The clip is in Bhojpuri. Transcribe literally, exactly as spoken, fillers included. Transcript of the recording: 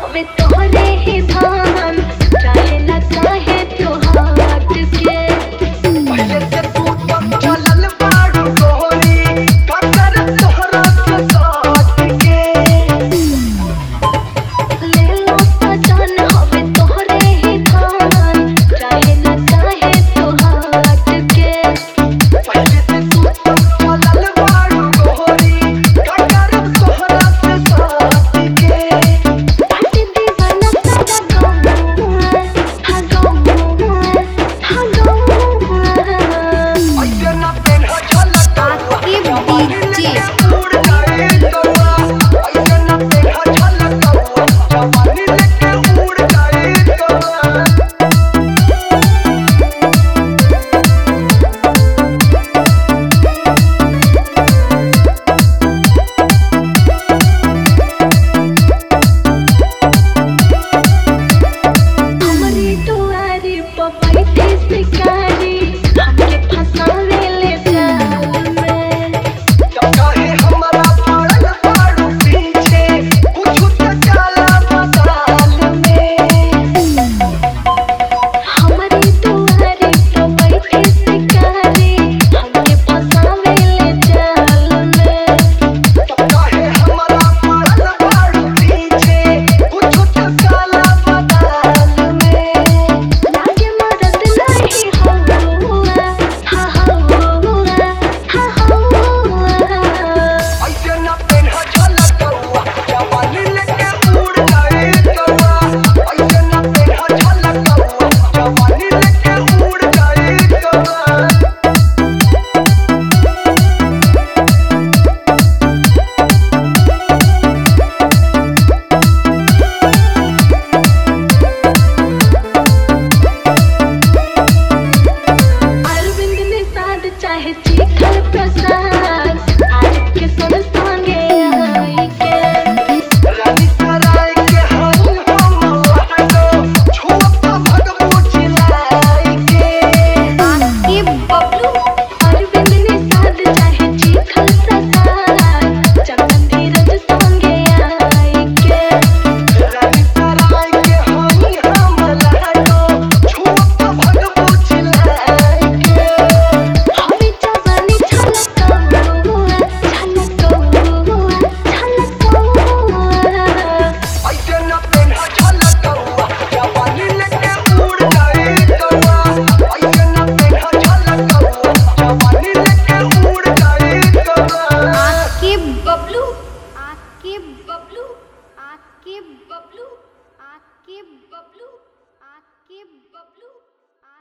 हवे तोहरे ही धान चाहे ना चाहे तो हाथ के पहले से तू तो चलल बाड़ू गोरी ककर तोहरा के साथ के ले लो सजन हवे तोहरे ही धान चाहे ना चाहे तो हाथ के पहले से तू तो चलल बाड़ू गोरी ककर तोहरा के साथ के बाटे दीवाना सारा गौआ हा गौआ हा गौआ ऐसे ना पेन्हा झलका के डीजे उड़ जाए तोरा ऐसे ना पेन्हा झलका जवानी लेके उड़ जाए तोरा हमरी दुआरी पर बैठे शिकारी हमके फंसावे ले जाल में काहे हमरा पड़ल बाड़ू पीछे कुछ तो काला बदाल में हमरी दुआरी पर बैठे शिकारी हमके फंसावे ले जाल में काहे हमरा पड़ल बाड़ू पीछे कुछ तो काला बदाल में लागे मदद नहीं हुआ हा हुआ हा हुआ ऐसे ना पेन्हा झलकौआ जवानी लेके उड़ जाए तोरा ऐसे ना पेन्हा झलकौआ जवानी लेके उड़ जाए तोरा अरविंद निषाद चाहे चीखल प्रसाद आज के सुन संगे आई के रानी सराय के हम हम लहटो छुप भगबू चिल्लाई के के बबलू अरविंद निषाद चाहे चीखल प्रसाद चंदन धीरज संगे आई के रानी सराय के हम हम लहटो छुप भगबू चिल्लाई के हमें जवानी छलका हुआ छलका हुआ छलका हुआ ऐसे ना पेन्हा झलकौआ जवानी लेके उड़ जाए तोरा ऐसे ना पेन्हा झलकौआ जवानी लेके उड़ जाए तोरा के बबलू के बबलू के बबलू के बबलू के बबलू